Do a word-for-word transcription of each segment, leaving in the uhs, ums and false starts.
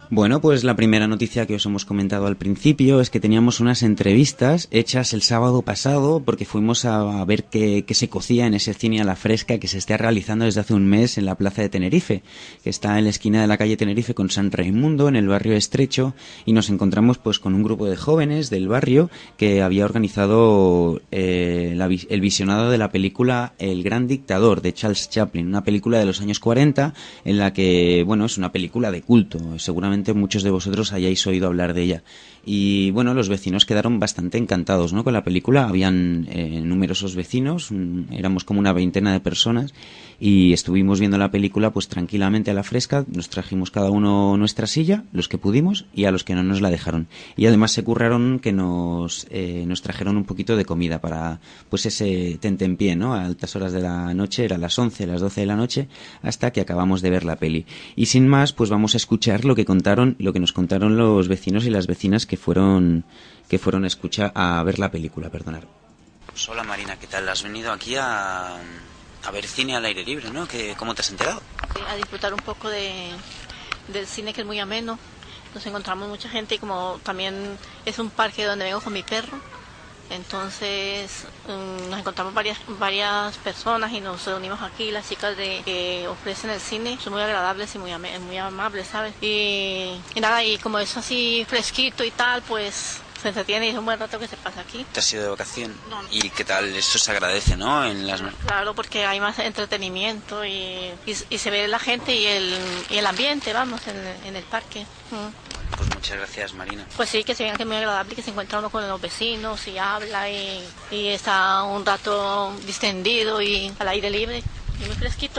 Bueno, pues la primera noticia que os hemos comentado al principio es que teníamos unas entrevistas hechas el sábado pasado porque fuimos a ver qué, qué se cocía en ese cine a la fresca que se está realizando desde hace un mes en la plaza de Tenerife, que está en la esquina de la calle Tenerife con San Raimundo, en el barrio Estrecho, y nos encontramos pues con un grupo de jóvenes del barrio que había organizado eh, la, el visionado de la película El Gran Dictador de Charles Chaplin, una película de los años cuarenta en la que, bueno, es una película de culto, seguramente muchos de vosotros hayáis oído hablar de ella. Y bueno, los vecinos quedaron bastante encantados, ¿no?, con la película. Habían eh, numerosos vecinos, un, éramos como una veintena de personas, y estuvimos viendo la película pues tranquilamente a la fresca. Nos trajimos cada uno nuestra silla, los que pudimos, y a los que no nos la dejaron. Y además se curraron que nos eh, nos trajeron un poquito de comida para pues ese tentempié, ¿no?, a altas horas de la noche, eran las once, las doce de la noche, hasta que acabamos de ver la peli. Y sin más, pues vamos a escuchar lo que contaron, lo que nos contaron los vecinos y las vecinas que fueron que fueron a escuchar a ver la película, perdonad. Pues hola Marina, ¿qué tal? Has venido aquí a a ver cine al aire libre, ¿no? ¿Qué, ¿Cómo te has enterado? A disfrutar un poco de del cine, que es muy ameno. Nos encontramos mucha gente y como también es un parque donde vengo con mi perro, entonces um, nos encontramos varias varias personas y nos reunimos aquí. Las chicas de que ofrecen el cine son muy agradables y muy, am muy amables, ¿sabes? Y, y nada, y como es así fresquito y tal, pues se entretiene y es un buen rato que se pasa aquí. ¿Te has ido de vacación? No, no. ¿Y qué tal? Eso se agradece, ¿no? En las... Claro, porque hay más entretenimiento y, y, y se ve la gente y el, y el ambiente, vamos, en, en el parque. Mm. Pues muchas gracias, Marina. Pues sí, que se vean que es muy agradable, que se encuentra uno con los vecinos y habla y, y está un rato distendido y al aire libre y muy fresquito.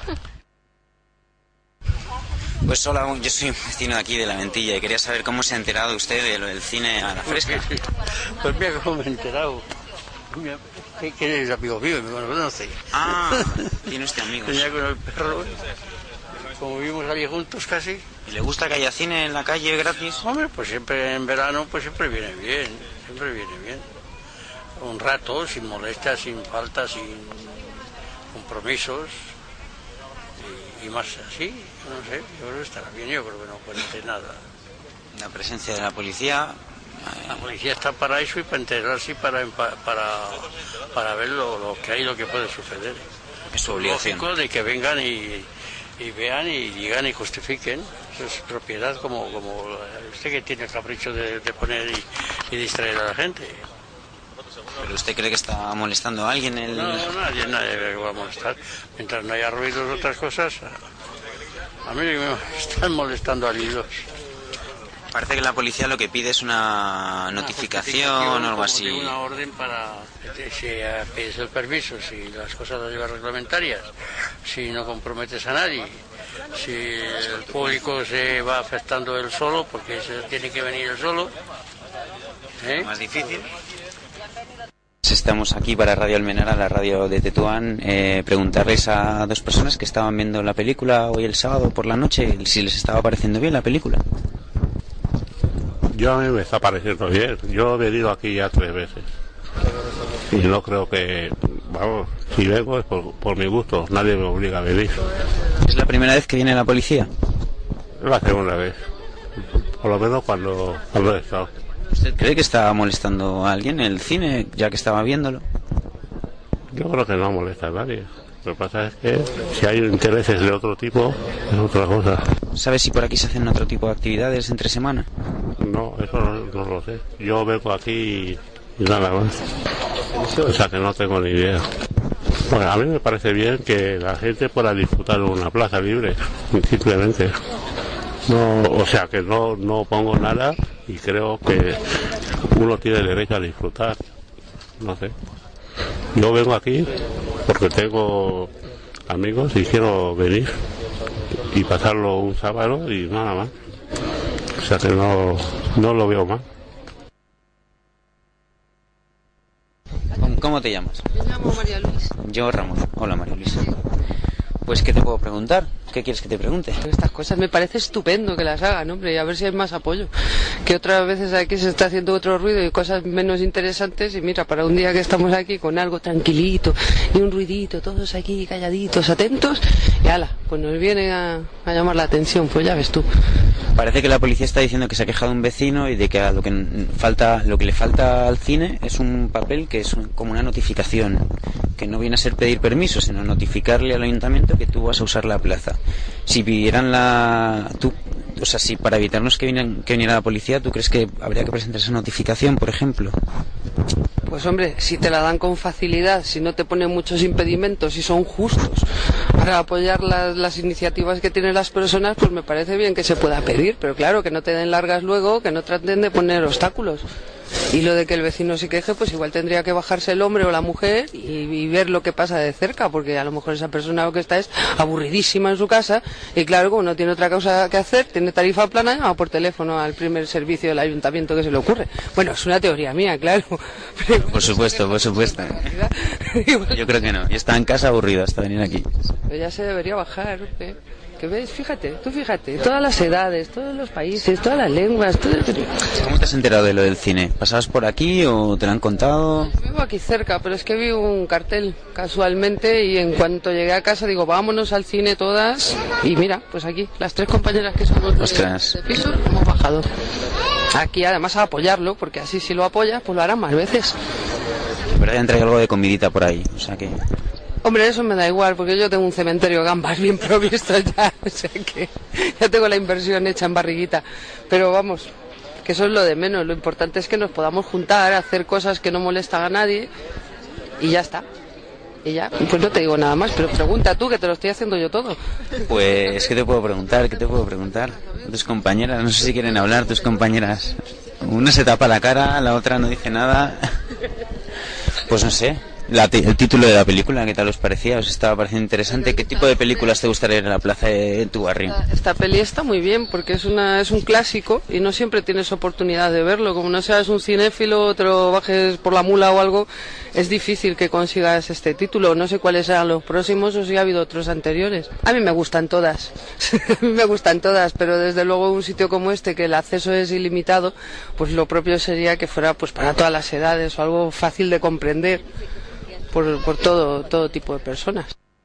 Pues hola, yo soy vecino de aquí de La Ventilla y quería saber cómo se ha enterado usted de lo del cine a la fresca. Pues mira cómo me he enterado. ¿Quién es amigo mío? Me conoce. Ah, tiene usted amigos. Tenía con el perro, como vivimos allí juntos casi. ¿Y le gusta que haya cine en la calle gratis? Hombre, pues siempre en verano, pues siempre viene bien, siempre viene bien. Un rato, sin molestias, sin faltas, sin compromisos y, y más así, no sé, yo creo que estará bien, yo creo que no cuente nada. La presencia de la policía... La policía está para eso y para enterarse y para, para, para ver lo, lo que hay, lo que puede suceder. Es su obligación. Lógico de que vengan y, y vean y digan y justifiquen. Eso es propiedad como, como usted que tiene el capricho de, de poner y, y distraer a la gente. ¿Pero usted cree que está molestando a alguien? El... No, no, nadie, nadie va a molestar. Mientras no haya ruidos o otras cosas, a mí me están molestando al hilo. Parece que la policía lo que pide es una notificación o algo así. Una orden para si pides el permiso, si las cosas las llevas reglamentarias, si no comprometes a nadie, si el público se va afectando él solo, porque se tiene que venir él solo. ¿Eh? Más difícil. Estamos aquí para Radio Almenara, la radio de Tetuán, eh, preguntarles a dos personas que estaban viendo la película hoy el sábado por la noche si les estaba pareciendo bien la película. Yo a mí me está pareciendo bien. Yo he venido aquí ya tres veces. Y no creo que... Vamos, si vengo es por, por mi gusto. Nadie me obliga a venir. ¿Es la primera vez que viene la policía? Es la segunda vez. Por lo menos cuando, cuando he estado. ¿Usted cree que está molestando a alguien en el cine, ya que estaba viéndolo? Yo creo que no molesta a nadie. Lo que pasa es que si hay intereses de otro tipo, es otra cosa. ¿Sabes si por aquí se hacen otro tipo de actividades entre semana? No, eso no, no lo sé. Yo vengo aquí y, y nada más. O sea que no tengo ni idea. Bueno, a mí me parece bien que la gente pueda disfrutar en una plaza libre, simplemente. No, o sea que no, no pongo nada y creo que uno tiene derecho a disfrutar. No sé. Yo vengo aquí porque tengo amigos y quiero venir y pasarlo un sábado y nada más. O sea que no, no lo veo mal. ¿Cómo te llamas? Me llamo María Luisa. Yo Ramón. Hola María Luisa. Pues ¿qué te puedo preguntar? ¿Qué quieres que te pregunte? Estas cosas me parece estupendo que las hagan, hombre, y a ver si hay más apoyo. Que otras veces aquí se está haciendo otro ruido y cosas menos interesantes y mira, para un día que estamos aquí con algo tranquilito y un ruidito, todos aquí calladitos, atentos, y ala, pues nos viene a, a llamar la atención, pues ya ves tú. Parece que la policía está diciendo que se ha quejado un vecino y de que a lo que falta, lo que le falta al cine es un papel que es un, como una notificación, que no viene a ser pedir permiso, sino notificarle al ayuntamiento que tú vas a usar la plaza. Si pidieran la, tú, o sea, si para evitarnos que vinieran, que viniera la policía, ¿tú crees que habría que presentar esa notificación, por ejemplo? Pues hombre, si te la dan con facilidad, si no te ponen muchos impedimentos y son justos para apoyar las, las iniciativas que tienen las personas, pues me parece bien que se pueda pedir, pero claro, que no te den largas luego, que no traten de poner obstáculos. Y lo de que el vecino se queje, pues igual tendría que bajarse el hombre o la mujer y, y ver lo que pasa de cerca, porque a lo mejor esa persona lo que está es aburridísima en su casa y claro, como no tiene otra cosa que hacer, tiene tarifa plana, llama por teléfono al primer servicio del ayuntamiento que se le ocurre. Bueno, es una teoría mía, claro. Pero, por supuesto, por supuesto. Yo creo que no. Yo estaba en casa aburrido hasta venir aquí. Pero ya se debería bajar, ¿eh? Que ves, fíjate, tú fíjate, todas las edades, todos los países, todas las lenguas, todo... ¿Cómo te has enterado de lo del cine? ¿Pasabas por aquí o te lo han contado? Vivo aquí cerca, pero es que vi un cartel casualmente y en cuanto llegué a casa digo, vámonos al cine todas y mira, pues aquí, las tres compañeras que somos de, de piso, hemos bajado. Aquí además a apoyarlo, porque así si lo apoyas, pues lo harán más veces. Pero ya han traído algo de comidita por ahí, o sea que... Hombre, eso me da igual, porque yo tengo un cementerio de gambas bien provisto ya, o sea que ya tengo la inversión hecha en barriguita. Pero vamos, que eso es lo de menos, lo importante es que nos podamos juntar, hacer cosas que no molestan a nadie y ya está. Y ya, pues no te digo nada más, pero pregunta tú, que te lo estoy haciendo yo todo. Pues, ¿qué te puedo preguntar? ¿Qué te puedo preguntar? Tus compañeras, no sé si quieren hablar, tus compañeras. Una se tapa la cara, la otra no dice nada. Pues no sé. La el título de la película, ¿qué tal os parecía? ¿Os estaba pareciendo interesante? ¿Qué tipo de películas te gustaría ir a la plaza de tu barrio? Esta, esta peli está muy bien porque es una es un clásico y no siempre tienes oportunidad de verlo. Como no seas un cinéfilo, te lo bajes por la mula o algo, es difícil que consigas este título. No sé cuáles serán los próximos o si ha habido otros anteriores. A mí me gustan todas, a mí me gustan todas, pero desde luego un sitio como este, que el acceso es ilimitado, pues lo propio sería que fuera pues para todas las edades o algo fácil de comprender. Por, por todo, todo tipo de personas.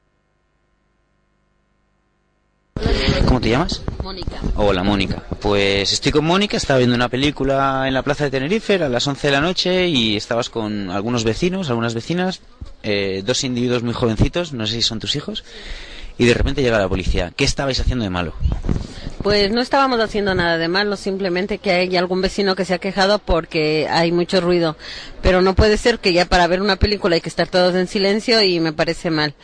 ¿Cómo te llamas? Mónica. Hola, Mónica. Pues estoy con Mónica, estaba viendo una película en la plaza de Tenerife a las once de la noche y estabas con algunos vecinos, algunas vecinas, eh, dos individuos muy jovencitos, no sé si son tus hijos, y de repente llega la policía. ¿Qué estabais haciendo de malo? Pues no estábamos haciendo nada de malo, simplemente que hay algún vecino que se ha quejado porque hay mucho ruido. Pero no puede ser que ya para ver una película hay que estar todos en silencio y me parece mal.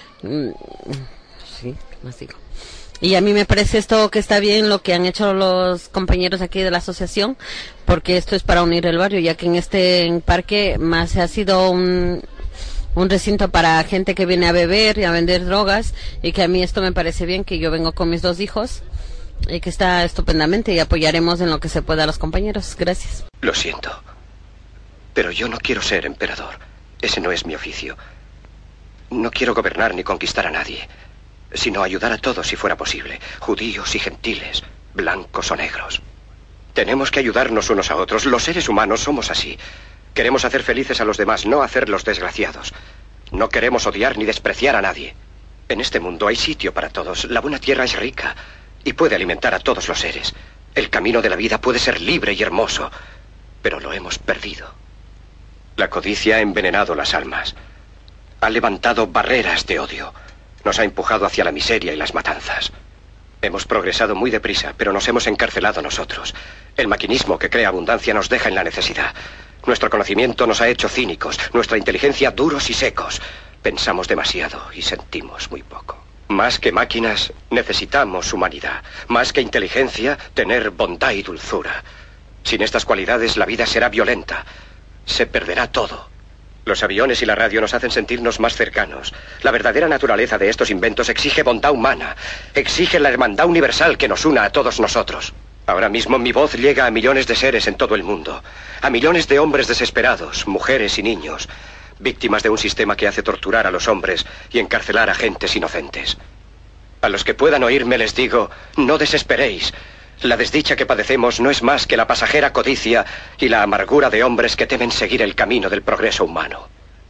Sí, más digo. Y a mí me parece esto que está bien lo que han hecho los compañeros aquí de la asociación, porque esto es para unir el barrio, ya que en este parque más ha sido un... un recinto para gente que viene a beber y a vender drogas, y que a mí esto me parece bien, que yo vengo con mis dos hijos y que está estupendamente, y apoyaremos en lo que se pueda a los compañeros. Gracias. Lo siento, pero yo no quiero ser emperador. Ese no es mi oficio. No quiero gobernar ni conquistar a nadie, sino ayudar a todos si fuera posible, judíos y gentiles, blancos o negros. Tenemos que ayudarnos unos a otros. Los seres humanos somos así. Queremos hacer felices a los demás, no hacerlos desgraciados. No queremos odiar ni despreciar a nadie. En este mundo hay sitio para todos. La buena tierra es rica y puede alimentar a todos los seres. El camino de la vida puede ser libre y hermoso, pero lo hemos perdido. La codicia ha envenenado las almas. Ha levantado barreras de odio. Nos ha empujado hacia la miseria y las matanzas. Hemos progresado muy deprisa, pero nos hemos encarcelado nosotros. El maquinismo que crea abundancia nos deja en la necesidad. Nuestro conocimiento nos ha hecho cínicos, nuestra inteligencia duros y secos. Pensamos demasiado y sentimos muy poco. Más que máquinas, necesitamos humanidad. Más que inteligencia, tener bondad y dulzura. Sin estas cualidades, la vida será violenta. Se perderá todo. Los aviones y la radio nos hacen sentirnos más cercanos. La verdadera naturaleza de estos inventos exige bondad humana. Exige la hermandad universal que nos una a todos nosotros. Ahora mismo mi voz llega a millones de seres en todo el mundo. A millones de hombres desesperados, mujeres y niños, víctimas de un sistema que hace torturar a los hombres y encarcelar a gentes inocentes. A los que puedan oírme les digo, no desesperéis. La desdicha que padecemos no es más que la pasajera codicia y la amargura de hombres que temen seguir el camino del progreso humano.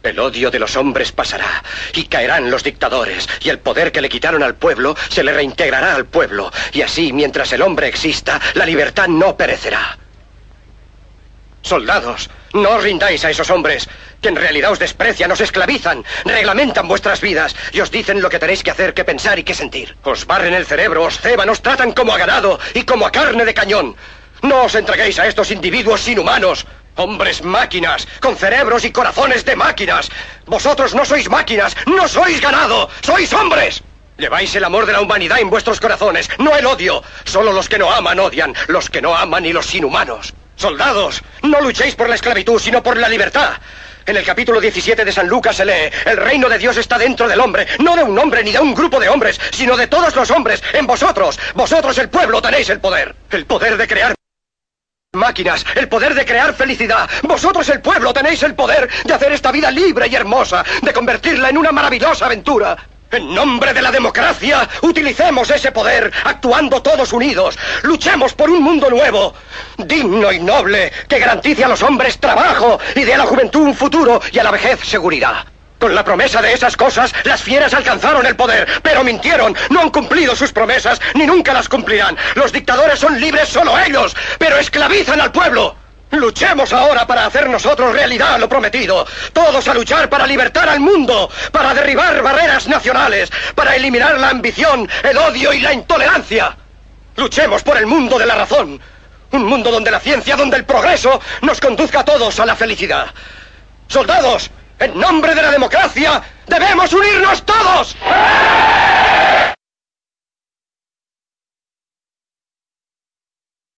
El odio de los hombres pasará, y caerán los dictadores, y el poder que le quitaron al pueblo se le reintegrará al pueblo, y así, mientras el hombre exista, la libertad no perecerá. Soldados, no os rindáis a esos hombres, que en realidad os desprecian, os esclavizan, reglamentan vuestras vidas, y os dicen lo que tenéis que hacer, que pensar y que sentir. Os barren el cerebro, os ceban, os tratan como a ganado, y como a carne de cañón. No os entreguéis a estos individuos inhumanos. Hombres máquinas, con cerebros y corazones de máquinas. Vosotros no sois máquinas, no sois ganado, sois hombres. Lleváis el amor de la humanidad en vuestros corazones, no el odio. Solo los que no aman odian, los que no aman y los inhumanos. Soldados, no luchéis por la esclavitud, sino por la libertad. En el capítulo diecisiete de San Lucas se lee: el reino de Dios está dentro del hombre, no de un hombre ni de un grupo de hombres, sino de todos los hombres, en vosotros. Vosotros, el pueblo, tenéis el poder. El poder de crear máquinas, el poder de crear felicidad. Vosotros, el pueblo, tenéis el poder de hacer esta vida libre y hermosa, de convertirla en una maravillosa aventura. En nombre de la democracia, utilicemos ese poder, actuando todos unidos. Luchemos por un mundo nuevo, digno y noble, que garantice a los hombres trabajo y dé a la juventud un futuro y a la vejez seguridad. Con la promesa de esas cosas, las fieras alcanzaron el poder, pero mintieron, no han cumplido sus promesas, ni nunca las cumplirán. Los dictadores son libres solo ellos, pero esclavizan al pueblo. Luchemos ahora para hacer nosotros realidad lo prometido. Todos a luchar para libertar al mundo, para derribar barreras nacionales, para eliminar la ambición, el odio y la intolerancia. Luchemos por el mundo de la razón. Un mundo donde la ciencia, donde el progreso nos conduzca a todos a la felicidad. Soldados, en nombre de la democracia, debemos unirnos todos.